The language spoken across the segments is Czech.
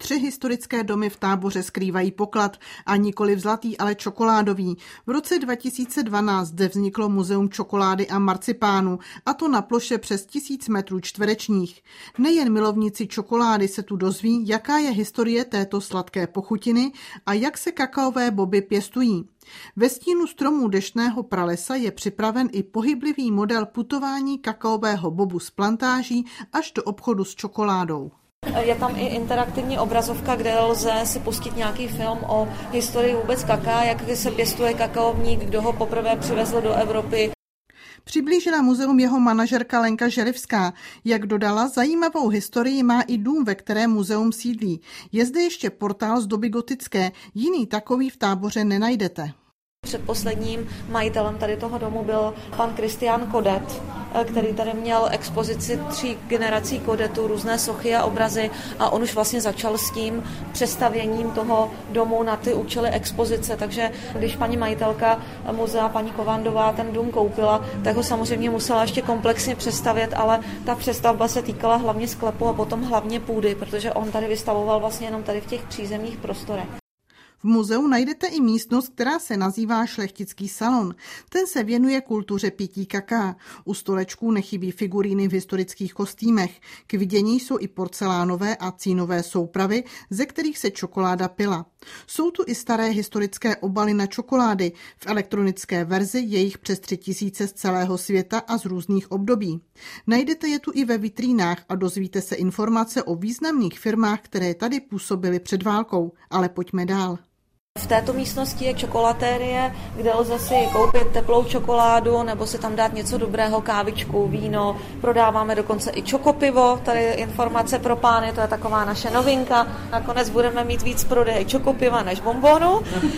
3 historické domy v Táboře skrývají poklad a nikoliv zlatý, ale čokoládový. V roce 2012 zde vzniklo Muzeum čokolády a marcipánu, a to na ploše přes 1000 metrů čtverečních. Nejen milovníci čokolády se tu dozví, jaká je historie této sladké pochutiny a jak se kakaové boby pěstují. Ve stínu stromů deštného pralesa je připraven i pohyblivý model putování kakaového bobu z plantáží až do obchodu s čokoládou. Je tam i interaktivní obrazovka, kde lze si pustit nějaký film o historii vůbec kaká, jak se pěstuje kakaovník, kdo ho poprvé přivezl do Evropy. Přiblížila muzeum jeho manažerka Lenka Želivská. Jak dodala, zajímavou historii má i dům, ve kterém muzeum sídlí. Je zde ještě portál z doby gotické, jiný takový v Táboře nenajdete. Předposledním majitelem tady toho domu byl pan Kristián Kodet, který tady měl expozici 3 generací Kodetů, různé sochy a obrazy, a on už vlastně začal s tím přestavěním toho domu na ty účely expozice, takže když paní majitelka muzea, paní Kovandová, ten dům koupila, tak ho samozřejmě musela ještě komplexně přestavět, ale ta přestavba se týkala hlavně sklepu a potom hlavně půdy, protože on tady vystavoval vlastně jenom tady v těch přízemních prostorech. V muzeu najdete i místnost, která se nazývá Šlechtický salon. Ten se věnuje kultuře pití kaká. U stolečků nechybí figuríny v historických kostýmech. K vidění jsou i porcelánové a cínové soupravy, ze kterých se čokoláda pila. Jsou tu i staré historické obaly na čokolády. V elektronické verzi je jich přes 3000 z celého světa a z různých období. Najdete je tu i ve vitrínách a dozvíte se informace o významných firmách, které tady působily před válkou. Ale pojďme dál. V této místnosti je čokolatérie, kde lze si koupit teplou čokoládu nebo si tam dát něco dobrého, kávičku, víno. Prodáváme dokonce i čokopivo, tady informace pro pány, to je taková naše novinka. Nakonec budeme mít víc prodej čokopiva než bonbonu.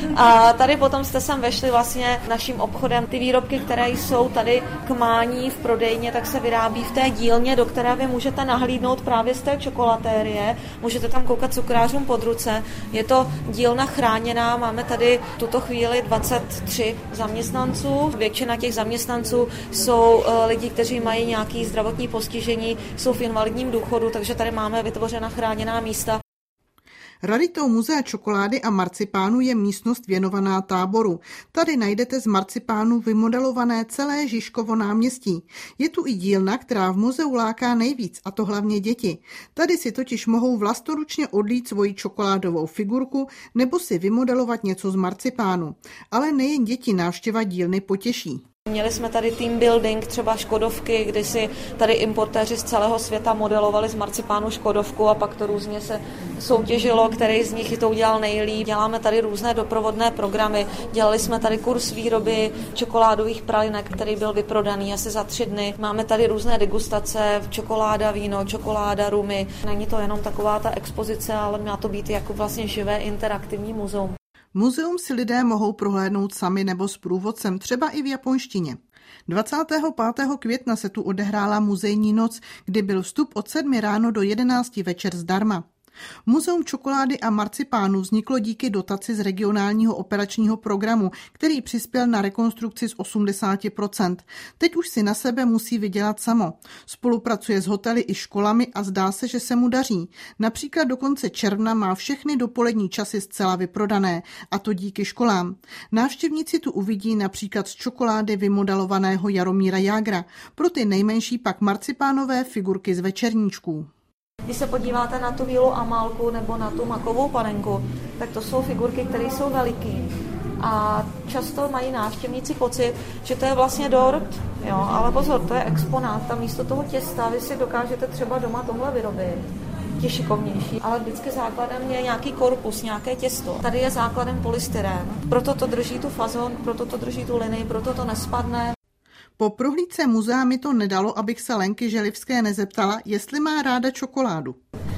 A tady potom jste sem vešli vlastně naším obchodem. Ty výrobky, které jsou tady k mání v prodejně, tak se vyrábí v té dílně, do které vy můžete nahlídnout právě z té čokolatérie. Můžete tam koukat cukrářům pod ruce. Je to dílna chráněná. Máme tady v tuto chvíli 23 zaměstnanců. Většina těch zaměstnanců jsou lidi, kteří mají nějaké zdravotní postižení, jsou v invalidním důchodu, takže tady máme vytvořena chráněná místa. Raritou Muzea čokolády a marcipánu je místnost věnovaná Táboru. Tady najdete z marcipánu vymodelované celé Žižkovo náměstí. Je tu i dílna, která v muzeu láká nejvíc, a to hlavně děti. Tady si totiž mohou vlastoručně odlít svoji čokoládovou figurku nebo si vymodelovat něco z marcipánu. Ale nejen děti návštěva dílny potěší. Měli jsme tady team building, třeba Škodovky, kdy si tady importéři z celého světa modelovali z marcipánu Škodovku a pak to různě se soutěžilo, který z nich to udělal nejlíp. Děláme tady různé doprovodné programy. Dělali jsme tady kurz výroby čokoládových pralinek, který byl vyprodaný asi za 3 dny. Máme tady různé degustace, čokoláda, víno, čokoláda, rumy. Není to jenom taková ta expozice, ale má to být jako vlastně živé interaktivní muzeum. Muzeum si lidé mohou prohlédnout sami nebo s průvodcem, třeba i v japonštině. 25. května se tu odehrála muzejní noc, kdy byl vstup od 7 ráno do 11 večer zdarma. Muzeum čokolády a marcipánu vzniklo díky dotaci z regionálního operačního programu, který přispěl na rekonstrukci z 80%. Teď už si na sebe musí vydělat samo. Spolupracuje s hotely i školami a zdá se, že se mu daří. Například do konce června má všechny dopolední časy zcela vyprodané, a to díky školám. Návštěvníci tu uvidí například z čokolády vymodelovaného Jaromíra Jágra, pro ty nejmenší pak marcipánové figurky z večerníčků. Když se podíváte na tu vílu Amálku nebo na tu makovou panenku, tak to jsou figurky, které jsou veliký. A často mají návštěvníci pocit, že to je vlastně dort, jo? Ale pozor, to je exponát. Tam místo toho těsta vy si dokážete třeba doma tohle vyrobit. Je šikovnější, ale vždycky základem je nějaký korpus, nějaké těsto. Tady je základem polystyrén, proto to drží tu fazon, proto to drží tu linii, proto to nespadne. Po prohlídce muzea mi to nedalo, abych se Lenky Želivské nezeptala, jestli má ráda čokoládu.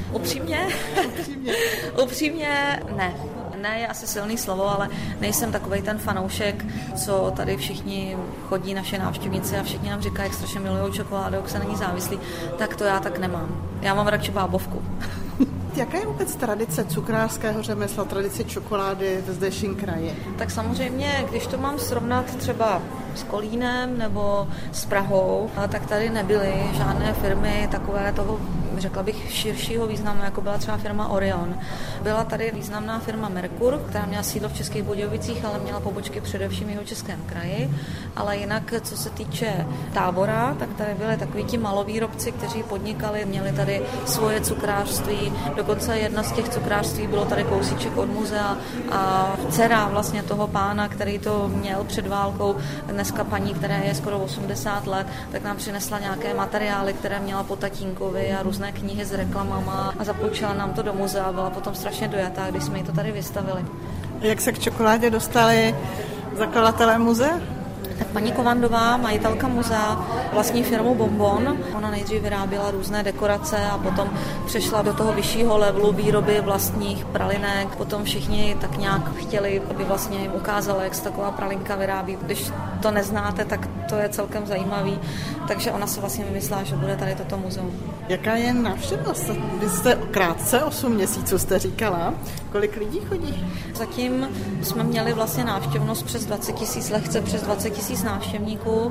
Upřímně ne. Ne je asi silný slovo, ale nejsem takovej ten fanoušek, co tady všichni chodí, naše návštěvníci, a všichni nám říkají, jak strašně milují čokoládu, jak se na ní závislí, tak to já tak nemám. Já mám radši bábovku. Jaká je vůbec tradice cukrářského řemesla, tradice čokolády v zdejším kraji? Tak samozřejmě, když to mám srovnat třeba s Kolínem nebo s Prahou, tak tady nebyly žádné firmy takové toho řekla bych, širšího významu, jako byla třeba firma Orion. Byla tady významná firma Merkur, která měla sídlo v Českých Budějovicích, ale měla pobočky především v Jihočeském kraji. Ale jinak, co se týče Tábora, tak tady byly takoví ti malovýrobci, kteří podnikali, měli tady svoje cukrářství. Dokonce jedna z těch cukrářství bylo tady kousíček od muzea a dcera vlastně toho pána, který to měl před válkou, dneska paní, která je skoro 80 let, tak nám přinesla nějaké materiály, které měla po tatínkovi a různé knihy s reklamama a zapůjčila nám to do muzea. Byla potom strašně dojatá, když jsme jí to tady vystavili. Jak se k čokoládě dostali zakladatelé muzea? Tak paní Kovandová, majitelka muzea, vlastní firmu Bonbon. Ona nejdřív vyráběla různé dekorace a potom přešla do toho vyššího levelu výroby vlastních pralinek. Potom všichni tak nějak chtěli, aby vlastně jim ukázala, jak se taková pralinka vyrábí. Když to neznáte, tak to je celkem zajímavý. Takže ona se vlastně vymyslela, že bude tady toto muzeum. Jaká je návštěvnost? Vy jste krátce 8 měsíců, jste říkala. Kolik lidí chodí? Zatím jsme měli vlastně návštěvnost přes 20 000, lehce přes 20 000 návštěvníků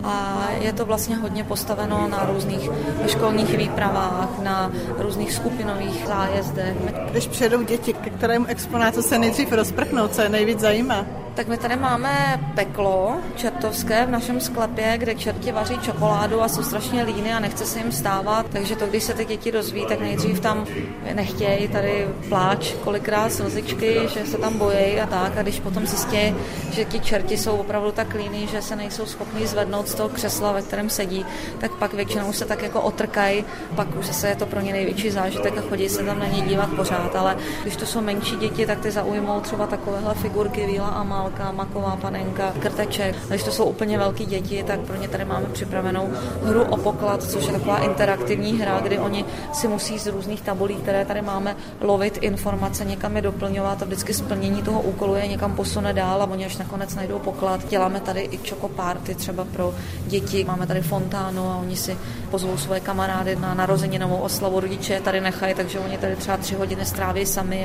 a je to vlastně hodně postaveno na různých školních výpravách, na různých skupinových zájezdech. Když přijedou děti, ke kterému exponátu se nejdřív rozprchnou, co je nejvíc zajímá? Tak my tady máme peklo čertovské v našem sklepě, kde čerti vaří čokoládu a jsou strašně líny a nechce se jim stávat, takže to, když se ty děti dozví, tak nejdřív tam nechtějí, tady pláč, kolikrát slzičky, že se tam bojejí a tak, a když potom zjistí, že ti čerti jsou opravdu tak líní, že se nejsou schopni zvednout z toho křesla, ve kterém sedí, tak pak většinou se tak jako otrkají, pak už zase je to pro ně největší zážitek a chodí se tam na ně dívat pořád, ale když to jsou menší děti, tak ty zaujmou třeba takovéhle figurky Víla a Málka, Maková panenka, Krteček. Když to jsou úplně velký děti, tak pro ně tady máme připravenou hru o poklad, což je taková interaktivní hra, kdy oni si musí z různých tabulí, které tady máme, lovit informace, někam je doplňovat a vždycky splnění toho úkolu je někam posune dál a oni až nakonec najdou poklad. Děláme tady i čokoparty třeba pro děti, máme tady fontánu a oni si pozvou svoje kamarády na narozeninovou oslavu, rodiče je tady nechají, takže oni tady třeba 3 hodiny stráví sami.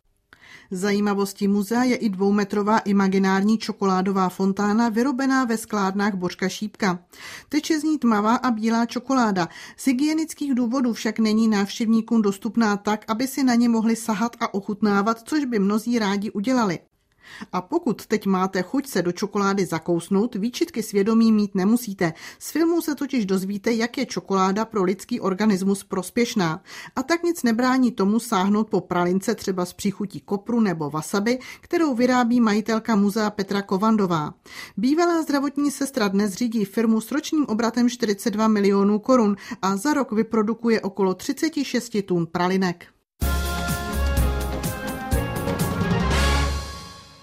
Zajímavostí muzea je i 2metrová imaginární čokoládová fontána vyrobená ve sklárnách Božka Šípka. Teče z ní tmavá a bílá čokoláda. Z hygienických důvodů však není návštěvníkům dostupná tak, aby si na ně mohli sahat a ochutnávat, což by mnozí rádi udělali. A pokud teď máte chuť se do čokolády zakousnout, výčitky svědomí mít nemusíte. Z filmu se totiž dozvíte, jak je čokoláda pro lidský organismus prospěšná. A tak nic nebrání tomu sáhnout po pralince třeba z příchutí kopru nebo wasabi, kterou vyrábí majitelka muzea Petra Kovandová. Bývalá zdravotní sestra dnes řídí firmu s ročním obratem 42 milionů korun a za rok vyprodukuje okolo 36 tun pralinek.